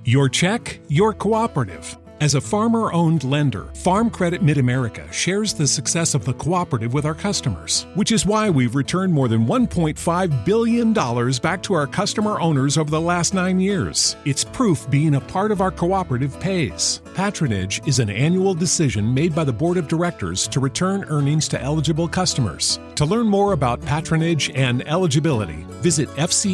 Your check, your cooperative. As a farmer-owned lender, Farm Credit Mid-America shares the success of the cooperative with our customers, which is why we've returned more than $1.5 billion back to our customer owners over the last 9 years. It's proof being a part of our cooperative pays. Patronage is an annual decision made by the Board of Directors to return earnings to eligible customers. To learn more about patronage and eligibility, visit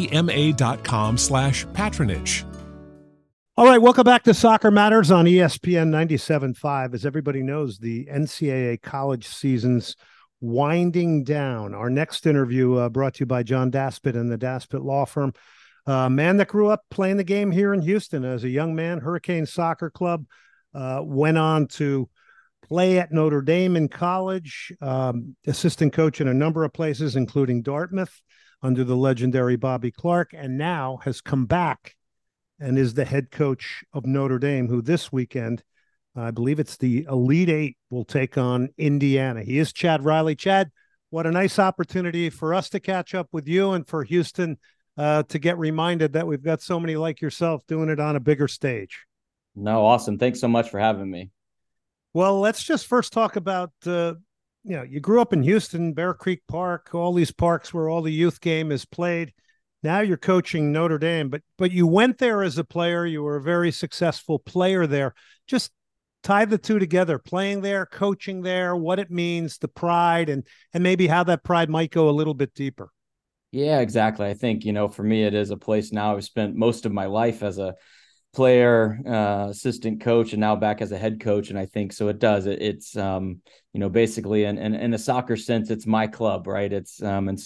fcma.com/patronage. All right, welcome back to Soccer Matters on ESPN 97.5. As everybody knows, the NCAA college season's winding down. Our next interview brought to you by John Daspit and the Daspit Law Firm. A man that grew up playing the game here in Houston as a young man, Hurricane Soccer Club, went on to play at Notre Dame in college, assistant coach in a number of places, including Dartmouth, under the legendary Bobby Clark, and now has come back and is the head coach of Notre Dame, who this weekend, I believe it's the Elite Eight, will take on Indiana. He is Chad Riley. Chad, what a nice opportunity for us to catch up with you and for Houston to get reminded that we've got so many like yourself doing it on a bigger stage. No, awesome. Thanks so much for having me. Well, let's just first talk about, you grew up in Houston, Bear Creek Park, all these parks where all the youth game is played. Now you're coaching Notre Dame, but you went there as a player. You were a very successful player there. Just tie the two together, playing there, coaching there, what it means, the pride, and maybe how that pride might go a little bit deeper. Yeah, exactly. I think, for me, it is a place now I've spent most of my life as a player, assistant coach, and now back as a head coach. And I think so it does. It's basically in a soccer sense, it's my club, right? It's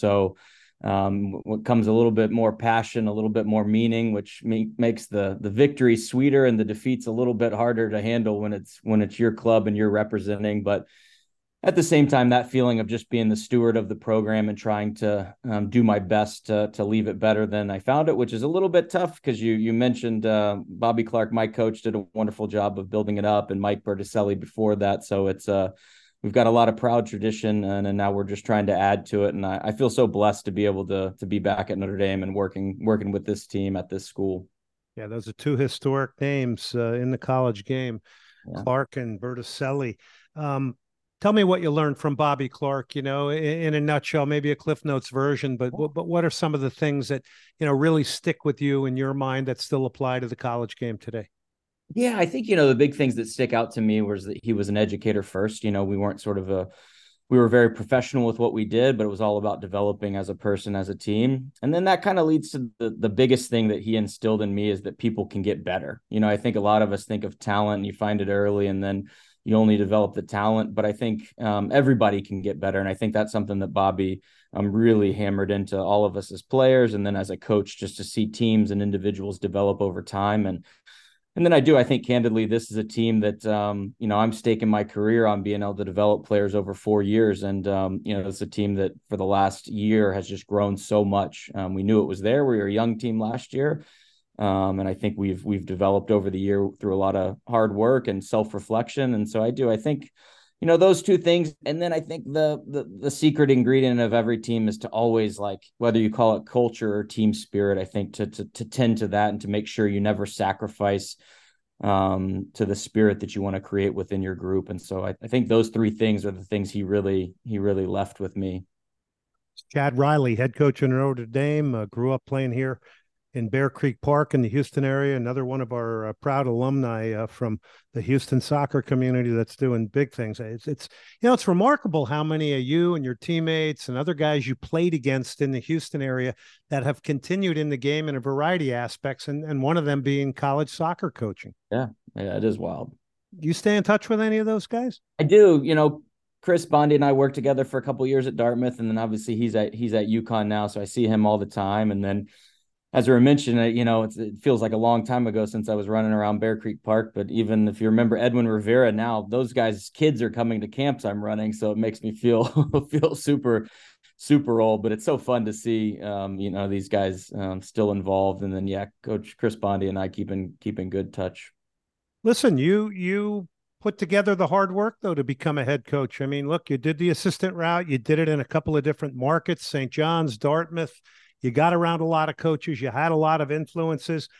what comes a little bit more passion, a little bit more meaning, which makes the victory sweeter and the defeats a little bit harder to handle when it's your club and you're representing. But at the same time, that feeling of just being the steward of the program and trying to do my best to leave it better than I found it, which is a little bit tough because you mentioned Bobby Clark, my coach, did a wonderful job of building it up, and Mike Berticelli before that. So it's we've got a lot of proud tradition, and now we're just trying to add to it. And I feel so blessed to be able to be back at Notre Dame and working with this team at this school. Yeah, those are two historic names in the college game, yeah. Clark and Berticelli. Tell me what you learned from Bobby Clark, in a nutshell, maybe a Cliff Notes version, but what are some of the things that, really stick with you in your mind that still apply to the college game today? Yeah, I think, the big things that stick out to me was that he was an educator first. We weren't we were very professional with what we did, but it was all about developing as a person, as a team. And then that kind of leads to the biggest thing that he instilled in me is that people can get better. I think a lot of us think of talent and you find it early and then you only develop the talent, but I think everybody can get better. And I think that's something that Bobby really hammered into all of us as players. And then as a coach, just to see teams and individuals develop over time. And then I think candidly, this is a team that, I'm staking my career on being able to develop players over 4 years. And, it's a team that for the last year has just grown so much. We knew it was there. We were a young team last year. And I think we've developed over the year through a lot of hard work and self-reflection. And so I think, those two things. And then I think the secret ingredient of every team is to always, whether you call it culture or team spirit, I think to tend to that and to make sure you never sacrifice to the spirit that you want to create within your group. And so I think those three things are the things he really left with me. Chad Riley, head coach in Notre Dame, grew up playing here in Bear Creek Park in the Houston area, another one of our proud alumni from the Houston soccer community that's doing big things. It's remarkable how many of you and your teammates and other guys you played against in the Houston area that have continued in the game in a variety of aspects, and one of them being college soccer coaching. Yeah, it is wild. Do you stay in touch with any of those guys? I do. Chris Bondi and I worked together for a couple of years at Dartmouth, and then obviously he's at UConn now, so I see him all the time. And then, as I mentioned, it feels like a long time ago since I was running around Bear Creek Park. But even if you remember Edwin Rivera, now those guys' kids are coming to camps I'm running, so it makes me feel super, super old. But it's so fun to see, these guys still involved. And then, Coach Chris Bondi and I keeping good touch. Listen, you put together the hard work, though, to become a head coach. I mean, look, you did the assistant route. You did it in a couple of different markets, St. John's, Dartmouth. You got around a lot of coaches. You had a lot of influences.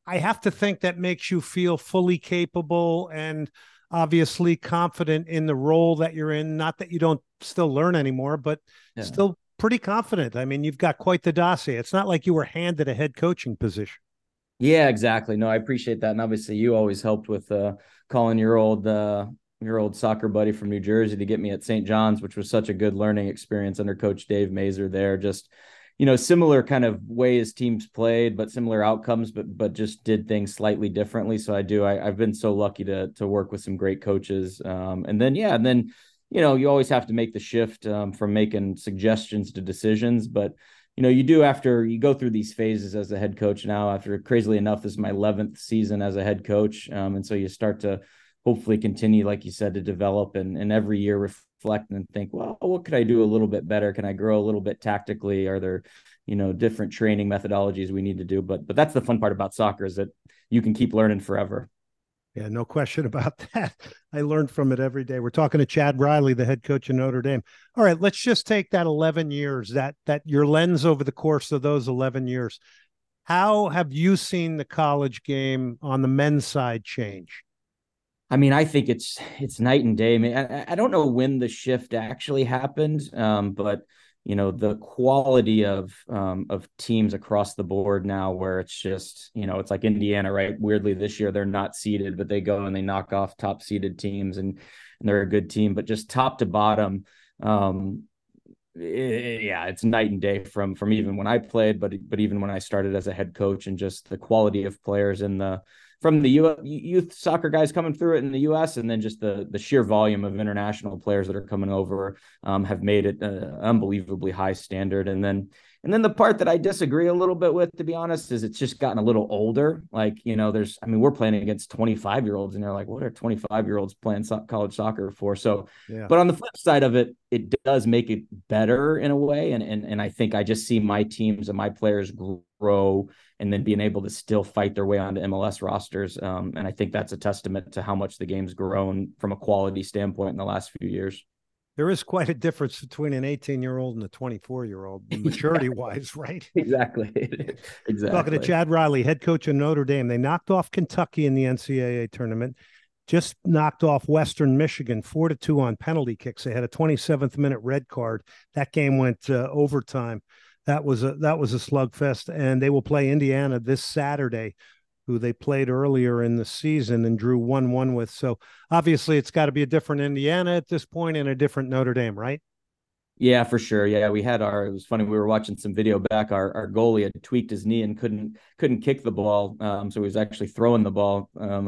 I have to think that makes you feel fully capable and obviously confident in the role that you're in. Not that you don't still learn anymore, but still pretty confident. I mean, you've got quite the dossier. It's not like you were handed a head coaching position. Yeah, exactly. No, I appreciate that. And obviously you always helped with calling your old soccer buddy from New Jersey to get me at St. John's, which was such a good learning experience under Coach Dave Mazer there. Just, similar kind of ways teams played, but similar outcomes, but just did things slightly differently. So I've been so lucky to work with some great coaches. And then you always have to make the shift from making suggestions to decisions, but you do after you go through these phases as a head coach now. After, crazily enough, this is my 11th season as a head coach. And so you start to hopefully continue, like you said, to develop and every year reflect and think, well, what could I do a little bit better? Can I grow a little bit tactically? Are there, different training methodologies we need to do? But that's the fun part about soccer, is that you can keep learning forever. Yeah, no question about that. I learned from it every day. We're talking to Chad Riley, the head coach of Notre Dame. All right, let's just take that 11 years, that your lens over the course of those 11 years. How have you seen the college game on the men's side change? I mean, I think it's night and day. I mean, I don't know when the shift actually happened, but the quality of teams across the board now, where it's just, it's like Indiana, right? Weirdly, this year they're not seeded, but they go and they knock off top seeded teams, and they're a good team. But just top to bottom, it's night and day from even when I played, but even when I started as a head coach, and just the quality of players from the youth soccer guys coming through it in the U.S., and then just the sheer volume of international players that are coming over have made it an unbelievably high standard. And then the part that I disagree a little bit with, to be honest, is it's just gotten a little older. Like, we're playing against 25-year-olds, and they're like, what are 25-year-olds playing college soccer for? So, yeah. But on the flip side of it, it does make it better in a way. And I think I just see my teams and my players grow, and then being able to still fight their way onto MLS rosters. And I think that's a testament to how much the game's grown from a quality standpoint in the last few years. There is quite a difference between an 18-year-old and a 24-year-old, maturity-wise, right? Exactly. Exactly. Talking to Chad Riley, head coach of Notre Dame. They knocked off Kentucky in the NCAA tournament, just knocked off Western Michigan 4-2 on penalty kicks. They had a 27th minute red card. That game went overtime. That was a slugfest, and they will play Indiana this Saturday, who they played earlier in the season and drew 1-1 with. So obviously it's got to be a different Indiana at this point and a different Notre Dame, right? Yeah, for sure. Yeah, it was funny. We were watching some video back. Our goalie had tweaked his knee and couldn't kick the ball. So he was actually throwing the ball.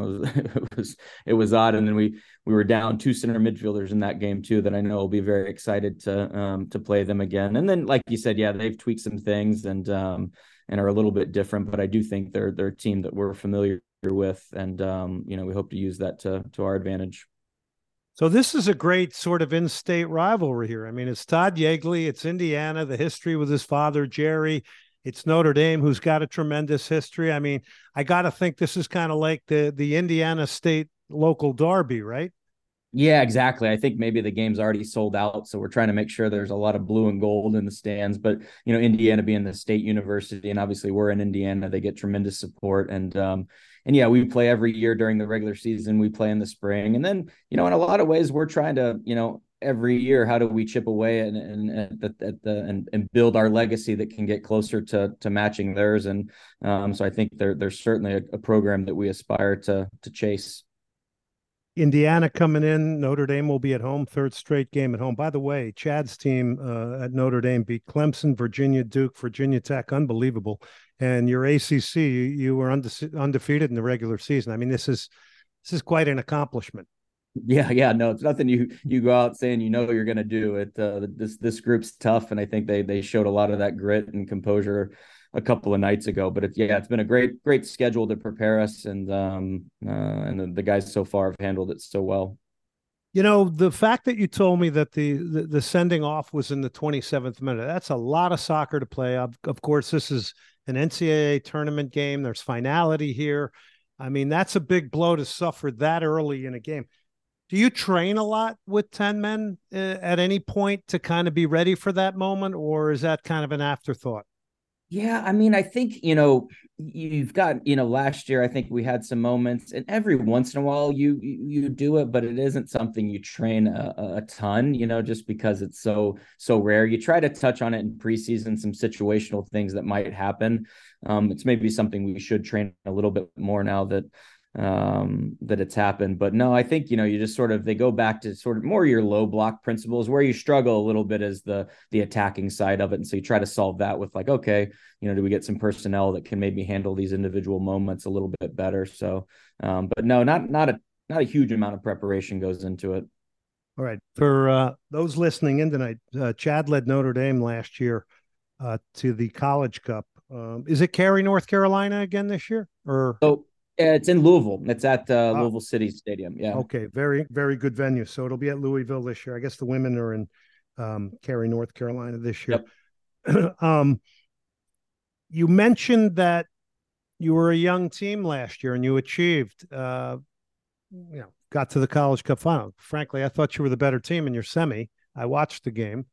It was odd. And then we were down 2 center midfielders in that game too, that I know will be very excited to play them again. And then, like you said, yeah, they've tweaked some things and are a little bit different, but I do think they're a team that we're familiar with. And, we hope to use that to our advantage. So this is a great sort of in-state rivalry here. I mean, it's Todd Yeagley, it's Indiana, the history with his father, Jerry. It's Notre Dame, who's got a tremendous history. I mean, I got to think this is kind of like the Indiana State local derby, right? Yeah, exactly. I think maybe the game's already sold out, so we're trying to make sure there's a lot of blue and gold in the stands. But, Indiana being the state university, and obviously we're in Indiana, they get tremendous support. And yeah, we play every year during the regular season. We play in the spring. And then, in a lot of ways, we're trying to, every year, how do we chip away and build our legacy that can get closer to matching theirs. And so I think there's certainly a program that we aspire to chase. Indiana coming in, Notre Dame will be at home, 3rd straight game at home. By the way, Chad's team at Notre Dame beat Clemson, Virginia, Duke, Virginia Tech, unbelievable. And your ACC, you were undefeated in the regular season. I mean, this is quite an accomplishment. Yeah, no, it's nothing you go out saying you're going to do it. This group's tough, and I think they showed a lot of that grit and composure a couple of nights ago. But it's been a great schedule to prepare us, and the guys so far have handled it so well. The fact that you told me that the sending off was in the 27th minute, that's a lot of soccer to play. Of course, this is an NCAA tournament game. There's finality here. I mean, that's a big blow to suffer that early in a game. Do you train a lot with 10 men at any point to kind of be ready for that moment, or is that kind of an afterthought? Yeah, I mean, I think, you've got, last year I think we had some moments, and every once in a while you do it, but it isn't something you train a ton, just because it's so rare. You try to touch on it in preseason, some situational things that might happen. It's maybe something we should train a little bit more now that it's happened. But no, I think, you just sort of, they go back to sort of more your low block principles. Where you struggle a little bit is the attacking side of it. And so you try to solve that with like, okay, do we get some personnel that can maybe handle these individual moments a little bit better? So, but no, not a huge amount of preparation goes into it. All right. For those listening in tonight, Chad led Notre Dame last year to the College Cup. Is it Cary, North Carolina again this year? Or So it's in Louisville. It's at Louisville City Stadium. Yeah. Okay. Very, very good venue. So it'll be at Louisville this year. I guess the women are in Cary, North Carolina this year. Yep. You mentioned that you were a young team last year and you achieved, got to the College Cup final. Frankly, I thought you were the better team in your semi. I watched the game.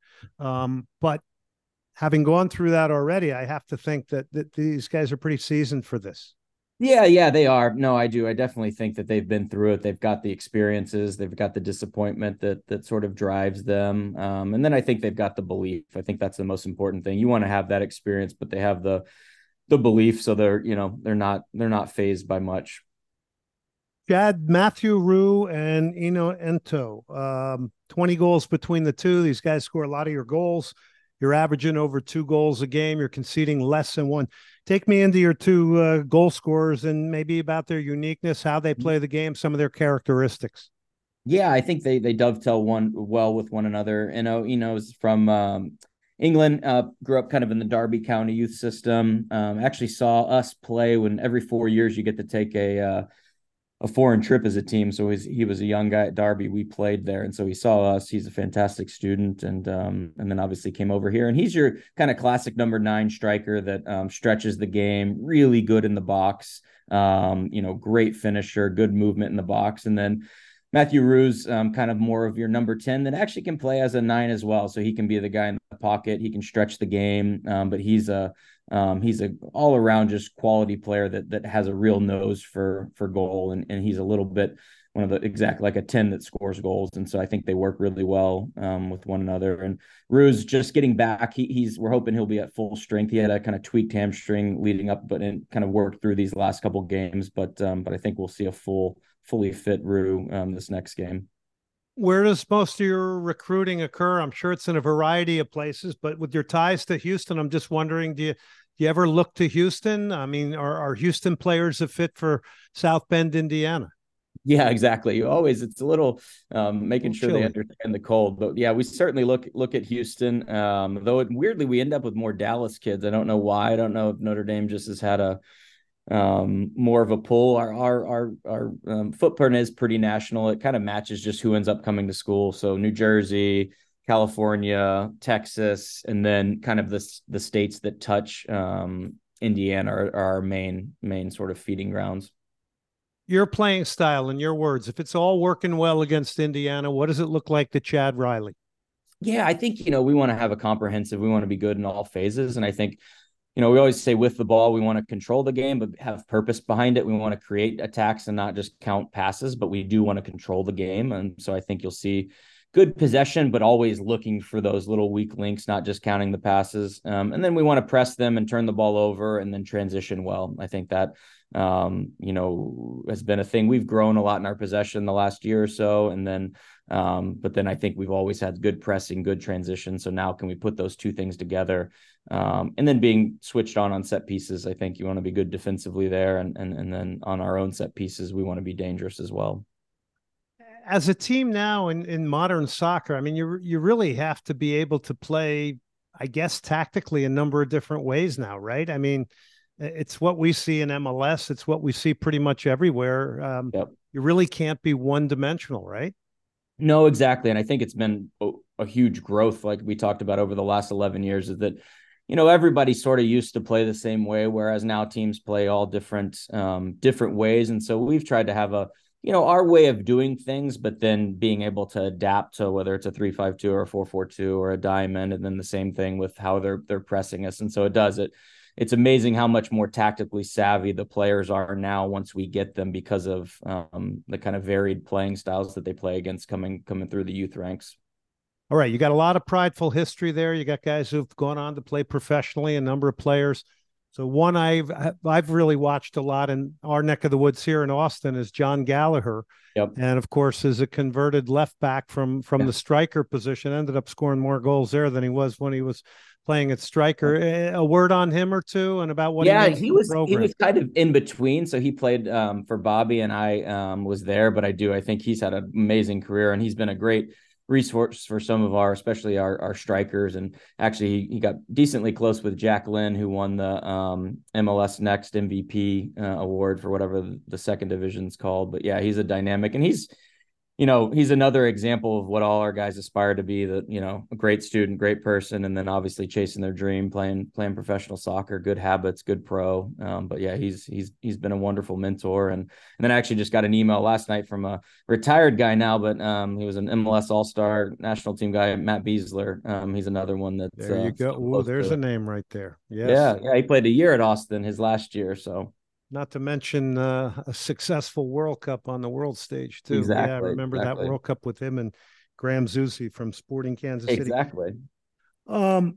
But having gone through that already, I have to think that these guys are pretty seasoned for this. Yeah, they are. No, I do. I definitely think that they've been through it. They've got the experiences. They've got the disappointment that sort of drives them. And then I think they've got the belief. I think that's the most important thing. You want to have that experience, but they have the belief. So they're not fazed by much. Chad, Matthew Rue and Eno Ento, 20 goals between the two. These guys score a lot of your goals. You're averaging over 2 goals a game. You're conceding less than 1. Take me into your two goal scorers and maybe about their uniqueness, how they play the game, some of their characteristics. Yeah, I think they dovetail one well with one another. Is from England, grew up kind of in the Derby County youth system. Actually saw us play when every 4 years you get to take a foreign trip as a team. So he was a young guy at Derby. We played there, and so he saw us. He's a fantastic student, and then obviously came over here. And he's your kind of classic number 9 striker that stretches the game, really good in the box. Great finisher, good movement in the box, and then Matthew Rue's kind of more of your number 10 that actually can play as a 9 as well. So he can be the guy in the pocket. He can stretch the game, but he's a all around just quality player that has a real nose for goal, and he's a little bit one of the exact like a 10 that scores goals, and so I think they work really well with one another. And Rue's just getting back. We're hoping he'll be at full strength. He had a kind of tweaked hamstring leading up, but kind of worked through these last couple games. But I think we'll see a fully fit Rue this next game. Where does most of your recruiting occur? I'm sure it's in a variety of places, but with your ties to Houston, I'm just wondering, do you ever look to Houston? I mean, are Houston players a fit for South Bend, Indiana? Yeah, exactly. It's a little making sure chilly. they understand the cold, but yeah, we certainly look at Houston. Though weirdly we end up with more Dallas kids. I don't know why. I don't know if Notre Dame just has had a more of a pull. Our footprint is pretty national. It kind of matches just who ends up coming to school. So New Jersey, California, Texas, and then kind of the states that touch Indiana are our main sort of feeding grounds. Your playing style, in your words, if it's all working well against Indiana, what does it look like to Chad Riley? Yeah, I think, we want to have we want to be good in all phases. And I think, we always say with the ball, we want to control the game, but have purpose behind it. We want to create attacks and not just count passes, but we do want to control the game. And so I think you'll see good possession, but always looking for those little weak links, not just counting the passes. And then we want to press them and turn the ball over and then transition well. I think that, has been a thing. We've grown a lot in our possession the last year or so. And then, but then I think we've always had good pressing, good transition. So now can we put those two things together? And then being switched on set pieces, I think you want to be good defensively there. And then on our own set pieces, we want to be dangerous as well. As a team now in modern soccer, I mean, you really have to be able to play, I guess, tactically a number of different ways now, right? I mean, it's what we see in MLS. It's what we see pretty much everywhere. Yep. You really can't be one dimensional, right? No, exactly. And I think it's been a huge growth, like we talked about over the last 11 years, is that, everybody sort of used to play the same way, whereas now teams play all different ways. And so we've tried to have our way of doing things, but then being able to adapt to whether it's a 3-5-2 or a 4-4-2 or a diamond, and then the same thing with how they're pressing us. And so it it's amazing how much more tactically savvy the players are now once we get them, because of the kind of varied playing styles that they play against coming through the youth ranks. All right, you got a lot of prideful history there. You got guys who've gone on to play professionally, a number of players. So one I've really watched a lot in our neck of the woods here in Austin is John Gallagher. Yep. And of course, is a converted left back from the striker position, ended up scoring more goals there than he was when he was playing at striker. A word on him or two and about what he was kind of in between. So he played for Bobby, and I was there, but I think he's had an amazing career, and he's been a great resource for some of especially our strikers. And actually he got decently close with Jack Lynn, who won the MLS Next MVP award for whatever the second division's called. But yeah, he's a dynamic, and he's another example of what all our guys aspire to be, that, a great student, great person, and then obviously chasing their dream, playing professional soccer, good habits, good pro. But yeah, he's been a wonderful mentor. And then I actually just got an email last night from a retired guy now, but he was an MLS All-Star national team guy, Matt Beasler. He's another one that there you go. Oh, there's a name right there. Yes. Yeah. He played a year at Austin his last year. So. Not to mention a successful World Cup on the world stage, too. Exactly, yeah, I remember that World Cup with him and Graham Zusi from Sporting Kansas City. Exactly. The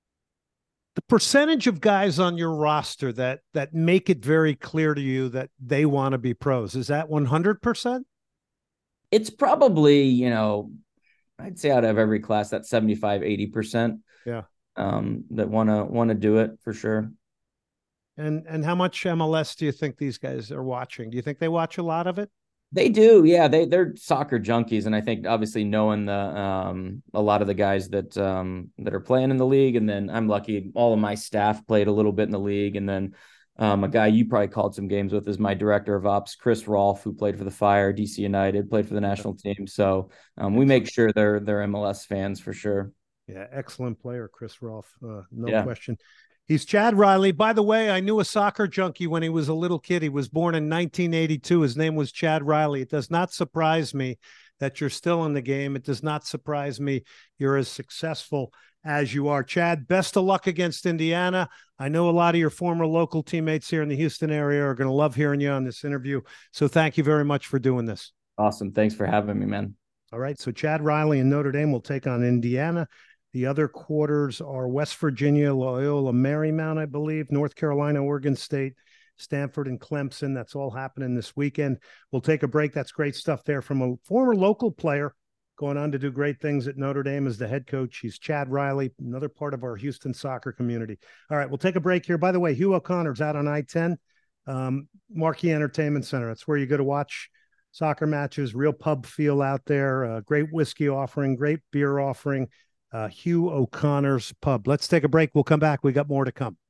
percentage of guys on your roster that make it very clear to you that they want to be pros, is that 100%? It's probably, I'd say out of every class, that's 75, 80%. Yeah. That want to do it for sure. And how much MLS do you think these guys are watching? Do you think they watch a lot of it? They do, yeah. They're soccer junkies, and I think obviously knowing a lot of the guys that are playing in the league, and then I'm lucky all of my staff played a little bit in the league, and then a guy you probably called some games with is my director of ops, Chris Rolfe, who played for the Fire, DC United, played for the national team. So we make sure they're MLS fans for sure. Yeah, excellent player, Chris Rolfe, no question. He's Chad Riley. By the way, I knew a soccer junkie when he was a little kid. He was born in 1982. His name was Chad Riley. It does not surprise me that you're still in the game. It does not surprise me you're as successful as you are. Chad, best of luck against Indiana. I know a lot of your former local teammates here in the Houston area are going to love hearing you on this interview. So thank you very much for doing this. Awesome. Thanks for having me, man. All right. So Chad Riley and Notre Dame will take on Indiana. The other quarters are West Virginia, Loyola Marymount, I believe, North Carolina, Oregon State, Stanford, and Clemson. That's all happening this weekend. We'll take a break. That's great stuff there from a former local player going on to do great things at Notre Dame as the head coach. He's Chad Riley, another part of our Houston soccer community. All right, we'll take a break here. By the way, Hugh O'Connor's out on I-10, Marquee Entertainment Center. That's where you go to watch soccer matches, real pub feel out there, great whiskey offering, great beer offering. Hugh O'Connor's Pub. Let's take a break. We'll come back. We got more to come.